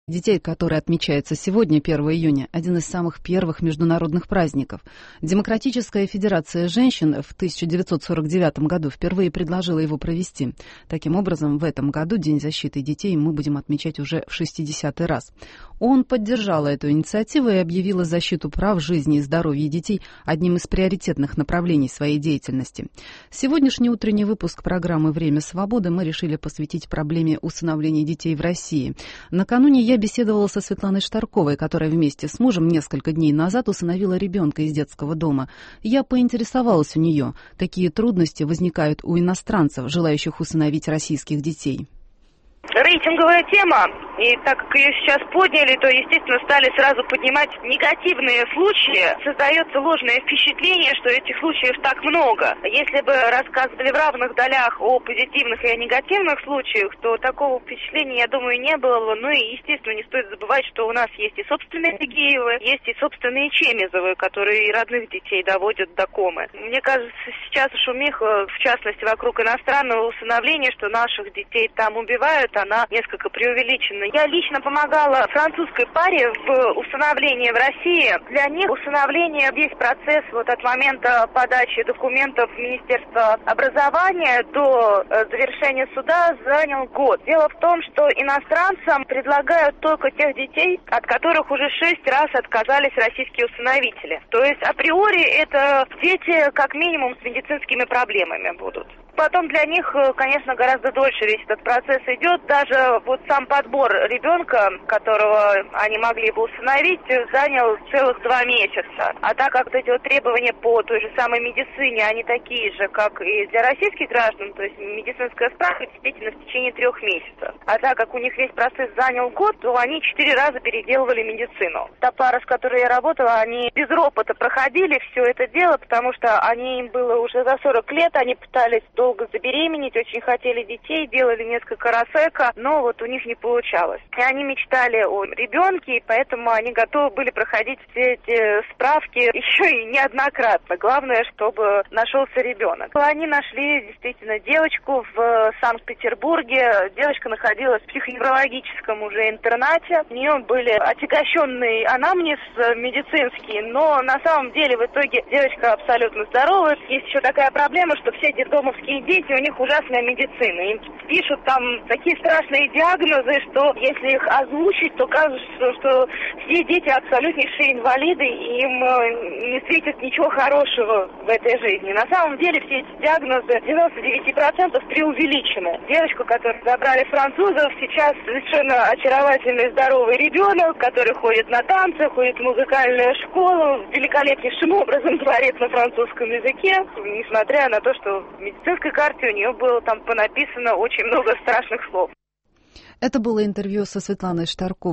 Детей, который отмечается сегодня, 1 июня, один из самых первых международных праздников. Демократическая федерация женщин в 1949 году впервые предложила его провести. Таким образом, в этом году День защиты детей мы будем отмечать уже в 60-й раз. ООН поддержала эту инициативу и объявила защиту прав, жизни и здоровья детей одним из приоритетных направлений своей деятельности. Сегодняшний утренний выпуск программы «Время свободы» мы решили посвятить проблеме усыновления детей в России. Накануне я беседовала со Светланой Штарковой, которая вместе с мужем несколько дней назад усыновила ребенка из детского дома. Я поинтересовалась у нее, какие трудности возникают у иностранцев, желающих усыновить российских детей. Рейтинговая тема, и так как ее сейчас подняли, то, естественно, стали сразу поднимать негативные случаи. Создается ложное впечатление, что этих случаев так много. Если бы рассказывали в равных долях о позитивных и о негативных случаях, то такого впечатления, я думаю, не было. Ну и, естественно, не стоит забывать, что у нас есть и собственные Тагиевы, есть и собственные Чемизовы, которые и родных детей доводят до комы. Мне кажется, сейчас шумиха, в частности, вокруг иностранного усыновления, что наших детей там убивают, она несколько преувеличена. Я лично помогала французской паре в усыновлении в России. Для них усыновление, весь процесс вот от момента подачи документов в Министерство образования до завершения суда занял год. Дело в том, что иностранцам предлагают только тех детей, от которых уже 6 раз отказались российские усыновители. То есть априори это дети как минимум с медицинскими проблемами будут. Потом для них, конечно, гораздо дольше весь этот процесс идет. Даже вот сам подбор ребенка, которого они могли бы усыновить, занял целых 2 месяца. А так как эти вот требования по той же самой медицине, они такие же, как и для российских граждан, то есть медицинская справка действительно в течение 3 месяцев. А так как у них весь процесс занял год, то они 4 раза переделывали медицину. Та пара, с которой я работала, они без ропота проходили все это дело, потому что им было уже за 40 лет, они пытались долго забеременеть, очень хотели детей, делали несколько раз эко, но вот у них не получалось. И они мечтали о ребенке, и поэтому они готовы были проходить все эти справки еще и неоднократно. Главное, чтобы нашелся ребенок. Они нашли действительно девочку в Санкт-Петербурге. Девочка находилась в психоневрологическом уже интернате. У нее были отягощенный анамнез медицинский, но на самом деле в итоге девочка абсолютно здоровая. Есть еще такая проблема, что все детдомовские дети, у них ужасная медицина. Им пишут там такие страшные диагнозы, что если их озвучить, то кажется, что все дети абсолютнейшие инвалиды, и им не светит ничего хорошего в этой жизни. На самом деле все эти диагнозы 99% преувеличены. Девочку, которую забрали французов, сейчас совершенно очаровательный здоровый ребенок, который ходит на танцы, ходит в музыкальную школу, великолепнейшим образом говорит на французском языке, несмотря на то, что в медицинской карте у нее было там понаписано очень много страшных слов. Это было интервью со Светланой Штарковой.